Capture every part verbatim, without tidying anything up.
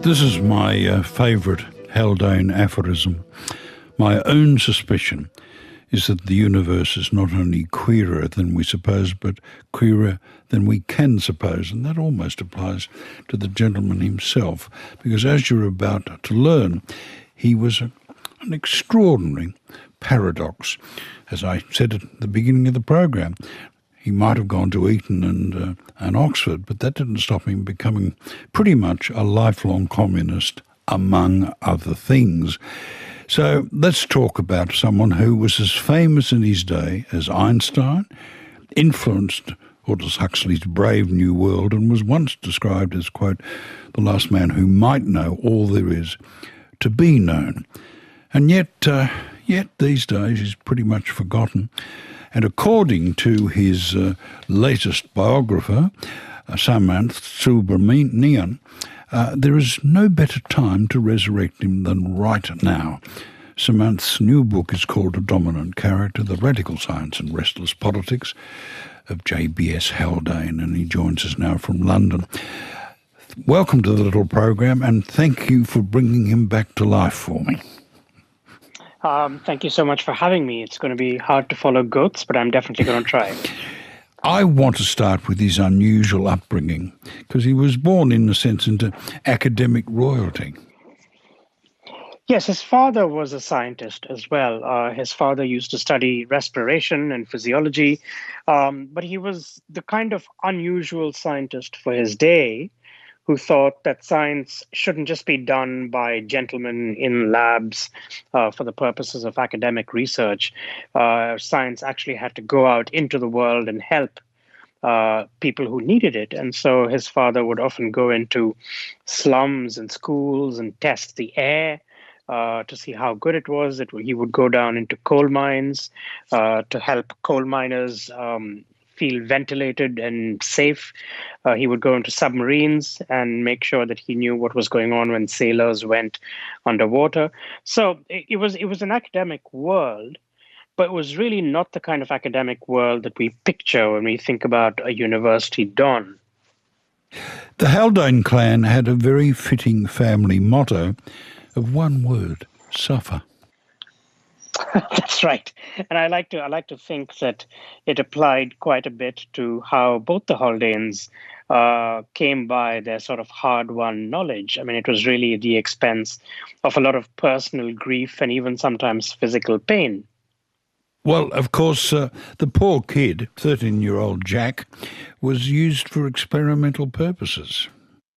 This is my uh, favourite Haldane aphorism. My own suspicion is that the universe is not only queerer than we suppose, but queerer than we can suppose. And that almost applies to the gentleman himself, because as you're about to learn, he was a, an extraordinary paradox. As I said at the beginning of the program, he might have gone to Eton and, uh, and Oxford, but that didn't stop him becoming pretty much a lifelong communist, among other things. So let's talk about someone who was as famous in his day as Einstein, influenced Aldous Huxley's Brave New World, and was once described as, quote, the last man who might know all there is to be known. And yet, uh, yet these days he's pretty much forgotten. And according to his uh, latest biographer, uh, Samanth Subramanian, uh, there is no better time to resurrect him than right now. Samanth's new book is called A Dominant Character, The Radical Science and Restless Politics of J B S Haldane, and he joins us now from London. Welcome to the little program, and thank you for bringing him back to life for me. Um, thank you so much for having me. It's going to be hard to follow goats, but I'm definitely going to try. I want to start with his unusual upbringing, because he was born, in a sense, into academic royalty. Yes, his father was a scientist as well. Uh, his father used to study respiration and physiology, um, but he was the kind of unusual scientist for his day who thought that science shouldn't just be done by gentlemen in labs uh, for the purposes of academic research. Uh, science actually had to go out into the world and help uh, people who needed it. And so his father would often go into slums and schools and test the air uh, to see how good it was. It, he would go down into coal mines uh, to help coal miners um, feel ventilated and safe. Uh, he would go into submarines and make sure that he knew what was going on when sailors went underwater. So it, it was it was an academic world, but it was really not the kind of academic world that we picture when we think about a university don. The Haldane clan had a very fitting family motto of one word: suffer. That's right. And I like to I like to think that it applied quite a bit to how both the Haldanes uh, came by their sort of hard-won knowledge. I mean, it was really at the expense of a lot of personal grief and even sometimes physical pain. Well, of course, uh, the poor kid, thirteen-year-old Jack, was used for experimental purposes.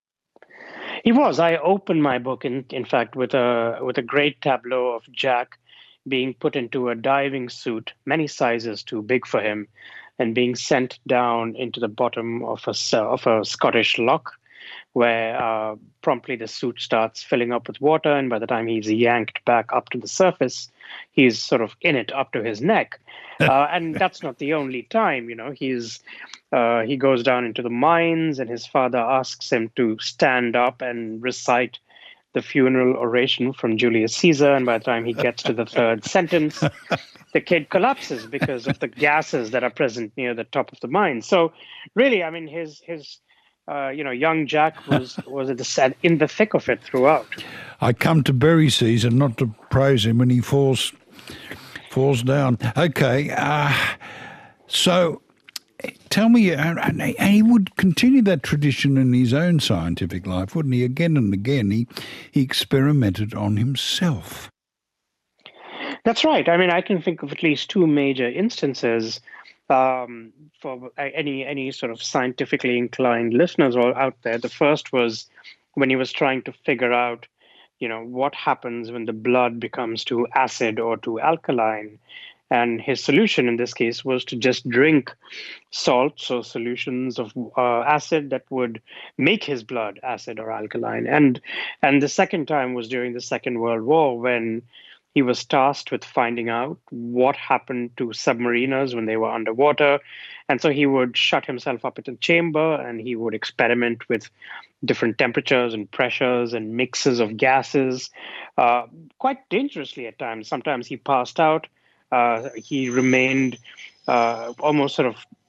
He was. I opened my book, in, in fact, with a with a great tableau of Jack being put into a diving suit, many sizes too big for him, and being sent down into the bottom of a, of a Scottish loch, where uh, promptly the suit starts filling up with water, and by the time he's yanked back up to the surface, he's sort of in it up to his neck. Uh, and that's not the only time, you know, he's uh, he goes down into the mines, and his father asks him to stand up and recite the funeral oration from Julius Caesar, and by the time he gets to the third sentence, the kid collapses because of the gases that are present near the top of the mine. So, really, I mean, his his uh, you know young Jack was was at the, in the thick of it throughout. I come to berry season not to praise him when he falls falls down. Okay, uh, so. Tell me, and he would continue that tradition in his own scientific life, wouldn't he? Again and again, he, he experimented on himself. That's right. I mean, I can think of at least two major instances um, for any any sort of scientifically inclined listeners all out there. The first was when he was trying to figure out, you know, what happens when the blood becomes too acid or too alkaline. And his solution in this case was to just drink salts or solutions of uh, acid that would make his blood acid or alkaline. And and the second time was during the Second World War, when he was tasked with finding out what happened to submariners when they were underwater. And so he would shut himself up in a chamber, and he would experiment with different temperatures and pressures and mixes of gases, uh, quite dangerously at times. Sometimes he passed out. Uh, he remained uh, almost sort of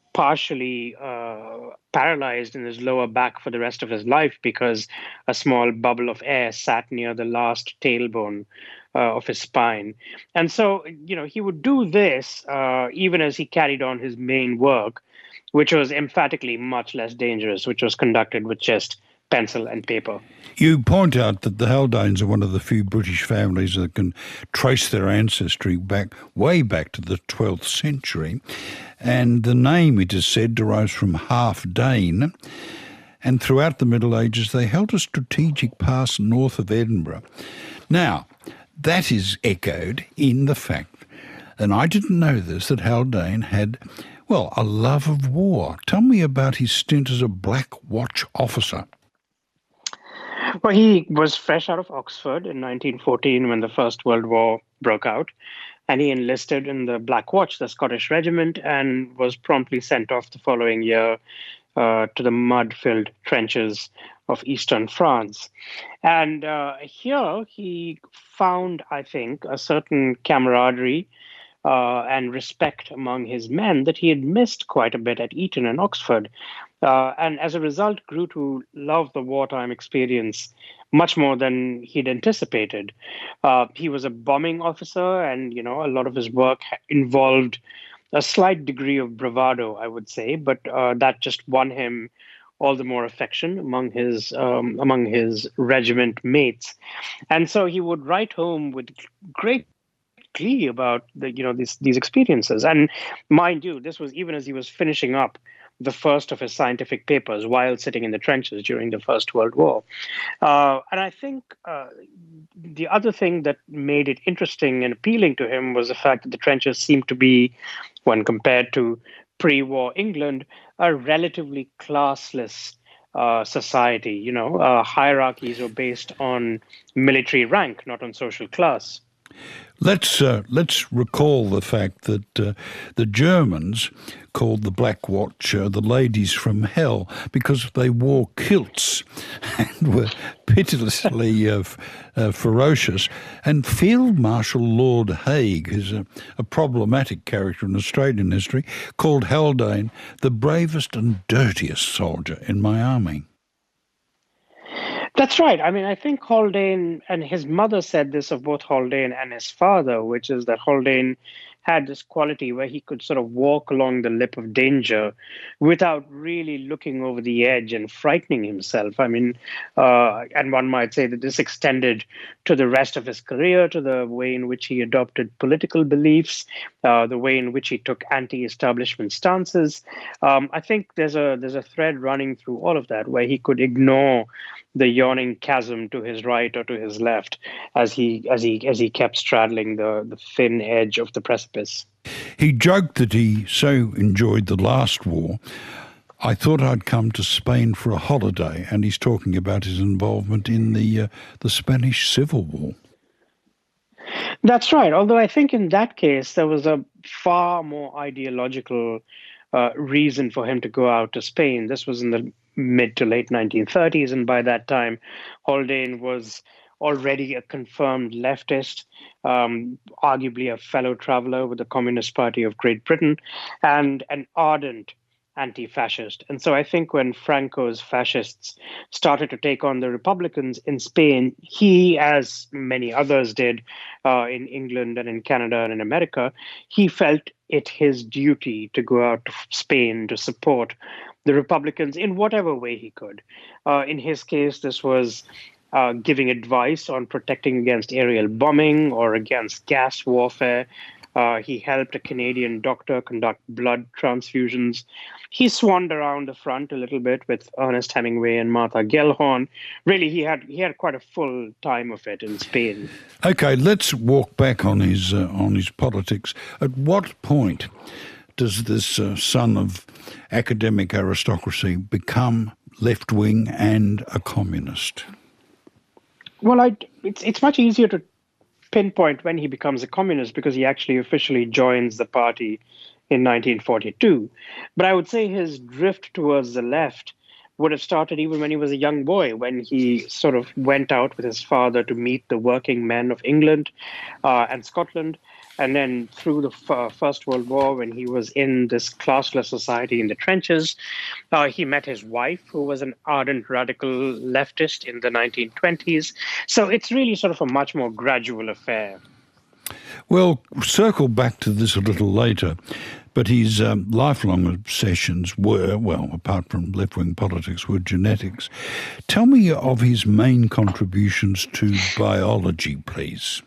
partially uh, paralyzed in his lower back for the rest of his life because a small bubble of air sat near the last tailbone uh, of his spine. And so, you know, he would do this uh, even as he carried on his main work, which was emphatically much less dangerous, which was conducted with just pencil and paper. You point out that the Haldanes are one of the few British families that can trace their ancestry back way back to the twelfth century, and the name, it is said, derives from half Dane, and throughout the Middle Ages they held a strategic pass north of Edinburgh. Now, that is echoed in the fact, and I didn't know this, that Haldane had, well, a love of war. Tell me about his stint as a Black Watch officer. Well, he was fresh out of Oxford in nineteen fourteen when the First World War broke out, and he enlisted in the Black Watch, the Scottish regiment, and was promptly sent off the following year uh, to the mud-filled trenches of eastern France. And uh, here he found, I think, a certain camaraderie uh, and respect among his men that he had missed quite a bit at Eton and Oxford. Uh, and as a result, grew to love the wartime experience much more than he'd anticipated. Uh, he was a bombing officer, and you know a lot of his work involved a slight degree of bravado, I would say, but uh, that just won him all the more affection among his um, among his regiment mates. And so he would write home with great glee about the you know these these experiences. And mind you, this was even as he was finishing up the first of his scientific papers while sitting in the trenches during the First World War. Uh, and I think uh, the other thing that made it interesting and appealing to him was the fact that the trenches seemed to be, when compared to pre-war England, a relatively classless uh, society. You know, uh, hierarchies were based on military rank, not on social class. Let's uh, let's recall the fact that uh, the Germans called the Black Watch uh, the ladies from hell because they wore kilts and were pitilessly uh, uh, ferocious. And Field Marshal Lord Haig, who's a, a problematic character in Australian history, called Haldane the bravest and dirtiest soldier in my army. That's right. I mean, I think Haldane, and his mother said this of both Haldane and his father, which is that Haldane had this quality where he could sort of walk along the lip of danger without really looking over the edge and frightening himself. I mean, uh, and one might say that this extended to the rest of his career, to the way in which he adopted political beliefs, uh, the way in which he took anti-establishment stances. Um, I think there's a there's a thread running through all of that where he could ignore the yawning chasm to his right or to his left as he as he as he kept straddling the, the thin edge of the precipice. He joked that he so enjoyed the last war, I thought I'd come to Spain for a holiday, and he's talking about his involvement in the uh, the Spanish Civil War. That's right. Although I think in that case there was a far more ideological uh, reason for him to go out to Spain. This was in the mid to late nineteen thirties, and by that time, Haldane was already a confirmed leftist, um, arguably a fellow traveler with the Communist Party of Great Britain, and an ardent anti-fascist. And so I think when Franco's fascists started to take on the Republicans in Spain, he, as many others did uh, in England and in Canada and in America, he felt it his duty to go out to Spain to support the Republicans in whatever way he could. Uh, in his case, this was uh, giving advice on protecting against aerial bombing or against gas warfare. Uh, he helped a Canadian doctor conduct blood transfusions. He swanned around the front a little bit with Ernest Hemingway and Martha Gellhorn. Really, he had he had quite a full time of it in Spain. Okay, let's walk back on his uh, on his politics. At what point does this uh, son of academic aristocracy become left-wing and a communist? Well, I, it's it's much easier to pinpoint when he becomes a communist because he actually officially joins the party in nineteen forty-two. But I would say his drift towards the left would have started even when he was a young boy, when he sort of went out with his father to meet the working men of England uh, and Scotland. And then through the f- First World War, when he was in this classless society in the trenches, uh, he met his wife, who was an ardent radical leftist in the nineteen twenties. So it's really sort of a much more gradual affair. Well, circle back to this a little later, but his um, lifelong obsessions were, well, apart from left-wing politics, were genetics. Tell me of his main contributions to biology, please.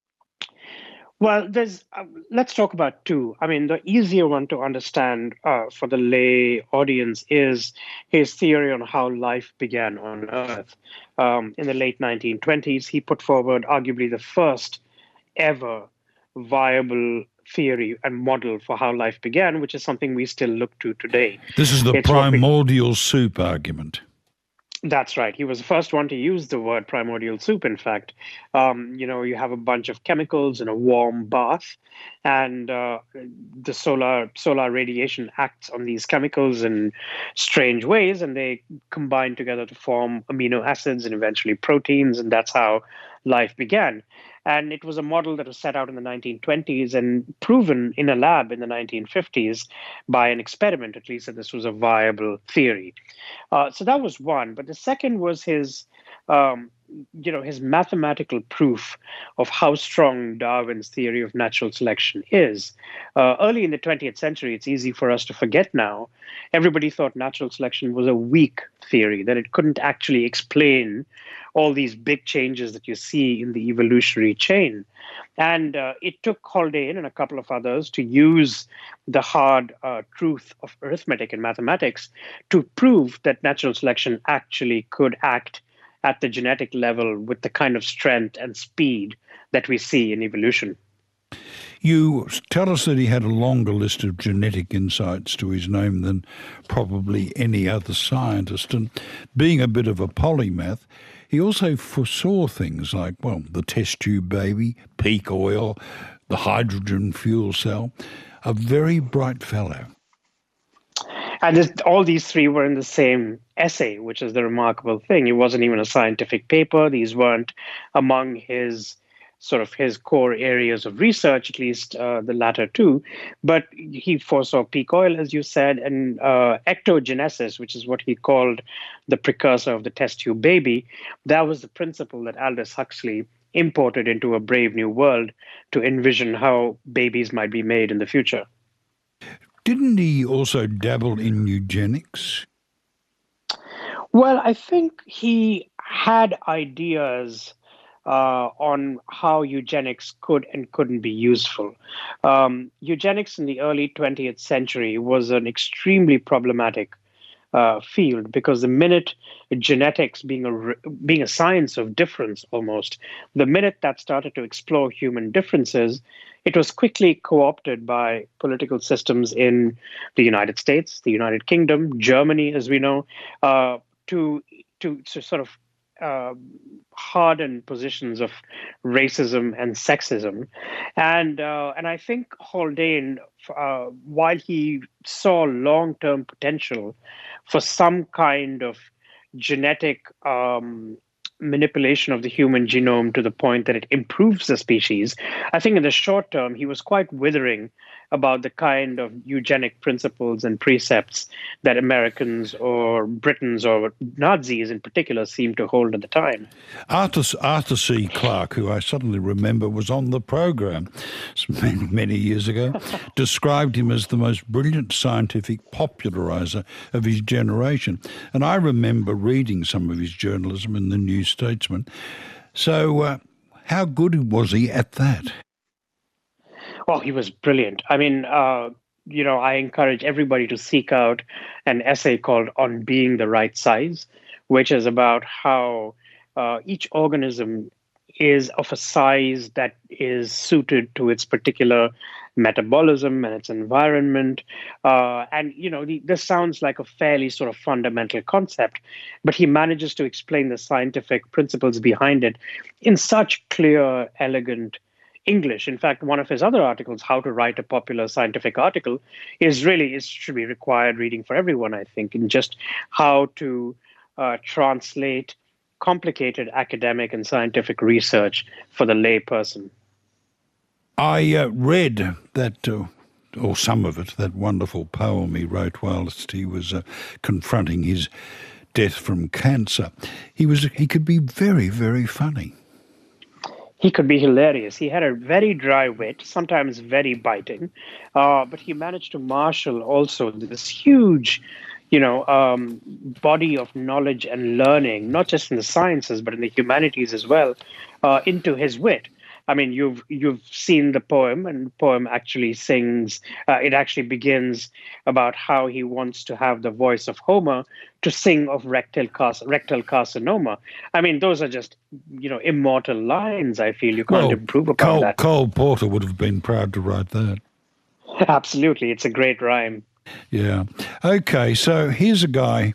Well, there's. Uh, let's talk about two. I mean, the easier one to understand uh, for the lay audience is his theory on how life began on Earth. Um, in the late nineteen twenties, he put forward arguably the first ever viable theory and model for how life began, which is something we still look to today. This is the It's what we primordial soup argument. That's right. He was the first one to use the word primordial soup, in fact. Um, you know, you have a bunch of chemicals in a warm bath, and uh, the solar solar radiation acts on these chemicals in strange ways, and they combine together to form amino acids and eventually proteins, and that's how life began. And it was a model that was set out in the nineteen twenties and proven in a lab in the nineteen fifties by an experiment, at least, that this was a viable theory. Uh, so that was one. But the second was his, um, you know, his mathematical proof of how strong Darwin's theory of natural selection is. Uh, early in the twentieth century, it's easy for us to forget now. Everybody thought natural selection was a weak theory, that it couldn't actually explain all these big changes that you see in the evolutionary chain. And uh, it took Haldane and a couple of others to use the hard uh, truth of arithmetic and mathematics to prove that natural selection actually could act at the genetic level with the kind of strength and speed that we see in evolution. You tell us that he had a longer list of genetic insights to his name than probably any other scientist. And being a bit of a polymath, he also foresaw things like, well, the test tube baby, peak oil, the hydrogen fuel cell. A very bright fellow. And this, all these three were in the same essay, which is the remarkable thing. It wasn't even a scientific paper. These weren't among his sort of his core areas of research, at least uh, the latter two. But he foresaw peak oil, as you said, and uh, ectogenesis, which is what he called the precursor of the test tube baby. That was the principle that Aldous Huxley imported into A Brave New World to envision how babies might be made in the future. Didn't he also dabble in eugenics? Well, I think he had ideas uh, on how eugenics could and couldn't be useful. Um, eugenics in the early twentieth century was an extremely problematic uh, field because the minute genetics, being a being a science of difference almost, the minute that started to explore human differences, it was quickly co-opted by political systems in the United States, the United Kingdom, Germany, as we know, uh, to, to to sort of uh, harden positions of racism and sexism, and uh, and I think Haldane, uh, while he saw long-term potential for some kind of genetic um, manipulation of the human genome to the point that it improves the species, I think in the short term, he was quite withering about the kind of eugenic principles and precepts that Americans or Britons or Nazis in particular seemed to hold at the time. Arthur, Arthur C. Clarke, who I suddenly remember was on the program many, many years ago, described him as the most brilliant scientific popularizer of his generation. And I remember reading some of his journalism in the New Statesman. So uh, how good was he at that? Oh, he was brilliant. I mean, uh, you know, I encourage everybody to seek out an essay called On Being the Right Size, which is about how uh, each organism is of a size that is suited to its particular metabolism and its environment. Uh, and, you know, the, this sounds like a fairly sort of fundamental concept, but he manages to explain the scientific principles behind it in such clear, elegant English. In fact, one of his other articles, How to Write a Popular Scientific Article, is really is should be required reading for everyone, I think, in just how to uh, translate complicated academic and scientific research for the lay person. I uh, read that, uh, or some of it, that wonderful poem he wrote whilst he was uh, confronting his death from cancer. He was he could be very, very funny. He could be hilarious. He had a very dry wit, sometimes very biting, uh, but he managed to marshal also this huge, you know, um, body of knowledge and learning, not just in the sciences but in the humanities as well, uh, into his wit. I mean, you've you've seen the poem, and the poem actually sings. Uh, it actually begins about how he wants to have the voice of Homer to sing of rectal car- rectal carcinoma. I mean, those are just you know immortal lines. I feel you can't Well, improve upon Cole, that. Cole Porter would have been proud to write that. Absolutely, it's a great rhyme. Yeah. Okay, so here's a guy.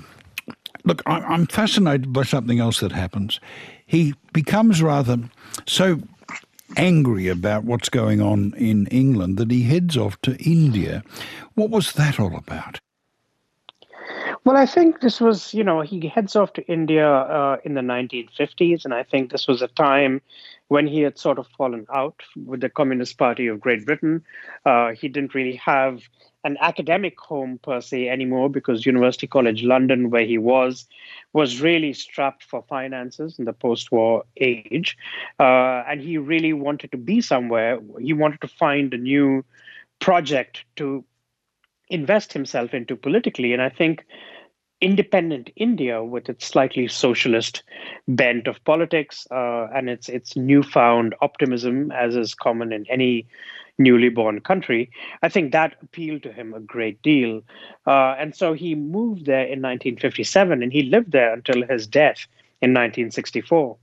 Look, I- I'm fascinated by something else that happens. He becomes rather so angry about what's going on in England that he heads off to India. What was that all about? Well, I think this was, you know, he heads off to India uh, in the nineteen fifties, and I think this was a time when he had sort of fallen out with the Communist Party of Great Britain. Uh, he didn't really have an academic home per se anymore because University College London, where he was, was really strapped for finances in the post-war age. Uh, and he really wanted to be somewhere. He wanted to find a new project to invest himself into politically. And I think independent India, with its slightly socialist bent of politics uh, and its its newfound optimism, as is common in any newly born country, I think that appealed to him a great deal. Uh, and so he moved there in nineteen fifty-seven, and he lived there until his death in nineteen sixty-four.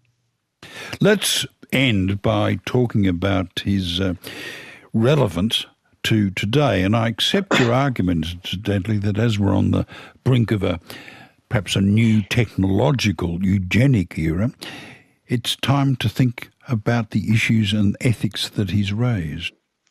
Let's end by talking about his uh, relevance to today. And I accept your argument, incidentally, that as we're on the brink of a perhaps a new technological eugenic era, it's time to think about the issues and ethics that he's raised.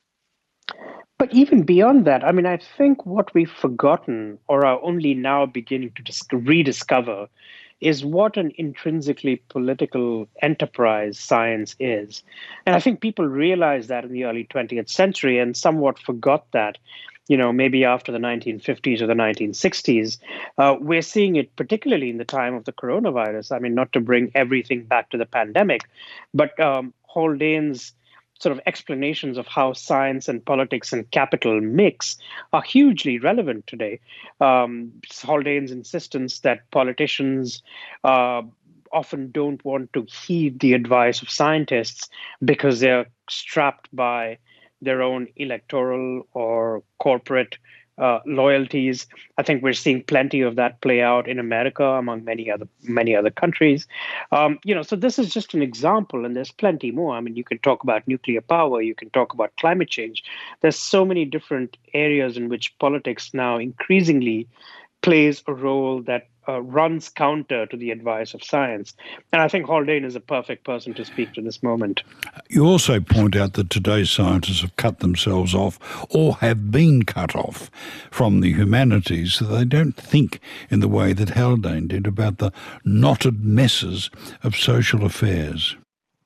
But even beyond that, I mean, I think what we've forgotten or are only now beginning to dis- rediscover is what an intrinsically political enterprise science is. And I think people realized that in the early twentieth century and somewhat forgot that, you know, maybe after the nineteen fifties or the nineteen sixties. Uh, we're seeing it particularly in the time of the coronavirus. I mean, not to bring everything back to the pandemic, but um, Haldane's sort of explanations of how science and politics and capital mix are hugely relevant today. Um, Haldane's insistence that politicians uh, often don't want to heed the advice of scientists because they're strapped by their own electoral or corporate uh, loyalties. I think we're seeing plenty of that play out in America, among many other many other countries. Um, you know, so this is just an example, and there's plenty more. I mean, you can talk about nuclear power, you can talk about climate change. There's so many different areas in which politics now increasingly plays a role that uh, runs counter to the advice of science. And I think Haldane is a perfect person to speak to this moment. You also point out that today's scientists have cut themselves off or have been cut off from the humanities, so they don't think in the way that Haldane did about the knotted messes of social affairs.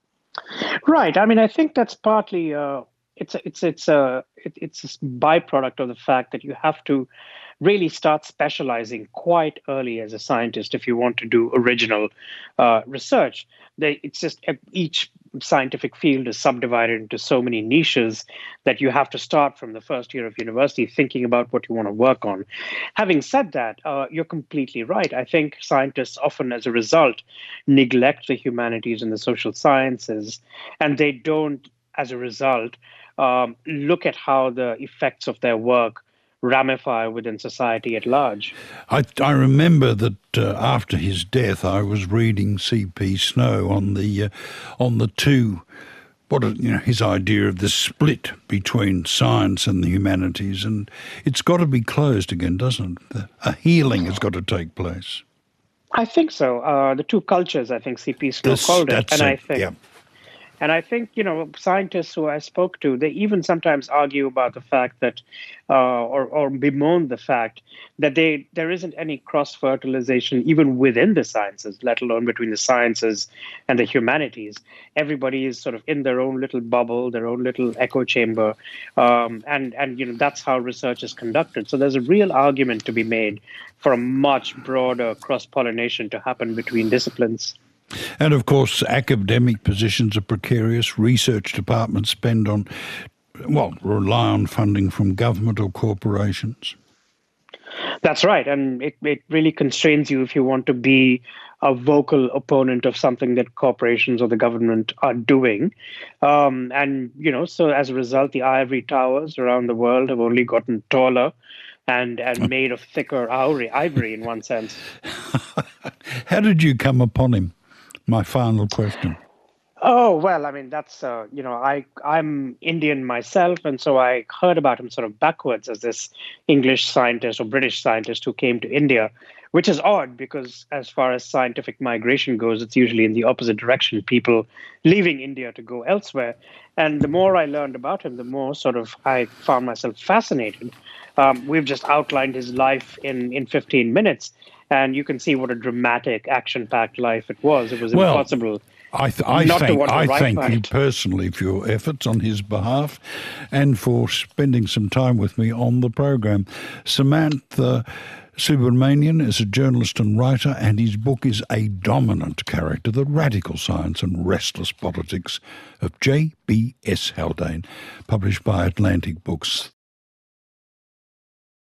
Right. I mean, I think that's partly uh, it's a, it's it's a it, it's a byproduct of the fact that you have to really start specializing quite early as a scientist if you want to do original uh, research. They, it's just each scientific field is subdivided into so many niches that you have to start from the first year of university thinking about what you want to work on. Having said that, uh, you're completely right. I think scientists often, as a result, neglect the humanities and the social sciences, and they don't, as a result, um, look at how the effects of their work ramify within society at large. I, I remember that uh, after his death, I was reading C P Snow on the uh, on the two, what you know, his idea of the split between science and the humanities, and it's got to be closed again, doesn't it? A healing has got to take place. I think so. Uh, the two cultures, I think C P Snow This, called it, that's and it. I think. Yeah. And I think, you know, scientists who I spoke to, they even sometimes argue about the fact that, uh, or, or bemoan the fact that they there isn't any cross-fertilization even within the sciences, let alone between the sciences and the humanities. Everybody is sort of in their own little bubble, their own little echo chamber, um, and and you know that's how research is conducted. So there's a real argument to be made for a much broader cross-pollination to happen between disciplines. And of course, academic positions are precarious. Research departments spend on, well, rely on funding from government or corporations. That's right. And it, it really constrains you if you want to be a vocal opponent of something that corporations or the government are doing. Um, and, you know, so as a result, the ivory towers around the world have only gotten taller and, and made of thicker ivory, ivory in one sense. How did you come upon him? My final question. Oh, well, I mean, that's, uh, you know, I, I'm Indian myself. And so I heard about him sort of backwards as this English scientist or British scientist who came to India, which is odd because as far as scientific migration goes, it's usually in the opposite direction, people leaving India to go elsewhere. And the more I learned about him, the more sort of I found myself fascinated. Um, we've just outlined his life in, in fifteen minutes. And you can see what a dramatic, action-packed life it was. It was well, impossible. I, th- I not thank, to want to I write thank about you it. personally for your efforts on his behalf and for spending some time with me on the program. Samantha Subramanian is a journalist and writer, and his book is a dominant character, The Radical Science and Restless Politics of J B S Haldane, published by Atlantic Books.